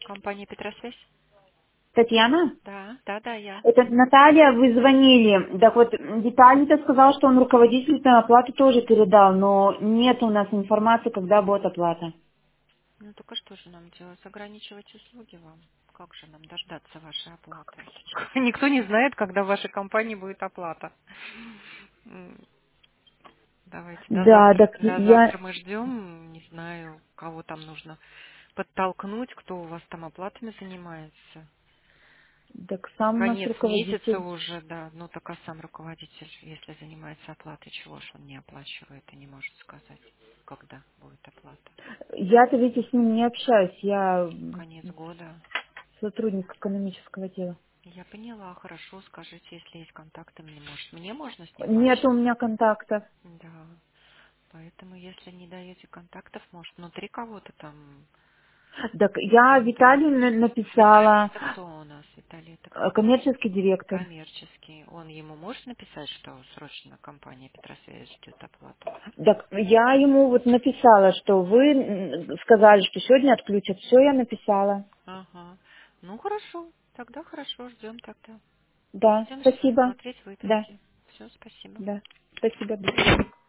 Компания Петросвязь? Татьяна? Да, да, да, я. Это Наталья, вы звонили. Так вот, Виталий-то сказал, что он руководитель на оплату тоже передал, но нет у нас информации, когда будет оплата. Ну только что же нам делать? Ограничивать услуги вам? Как же нам дождаться вашей оплаты? Никто не знает, когда в вашей компании будет оплата. М, Давайте Да, так до я, завтра мы ждем. Не знаю, кого там нужно подтолкнуть, кто у вас там оплатами занимается. так сам наш Конец месяца руководитель. уже, да. Ну так а сам руководитель, если занимается оплатой, чего ж он не оплачивает и не может сказать, когда будет оплата? Я-то ведь с ним не общаюсь, я Конец года. сотрудник экономического дела. Я поняла, хорошо, скажите, если есть контакты, мне можно с ним Нет у пообщаться? меня контактов. Да, поэтому если не даете контактов, может, внутри кого-то там Так я Виталию контакт. Виталий написала, это кто у нас? Виталий это кто? коммерческий директор. Коммерческий. Он ему может написать, что срочно компания Петросвязь ждет оплату? Так я ему вот написала, что вы сказали, что сегодня отключат. Все я написала. Ага. Ну хорошо, тогда хорошо, ждем тогда. Да, Будем спасибо. смотреть Да, выписки. Все, спасибо. да. Спасибо. До свидания.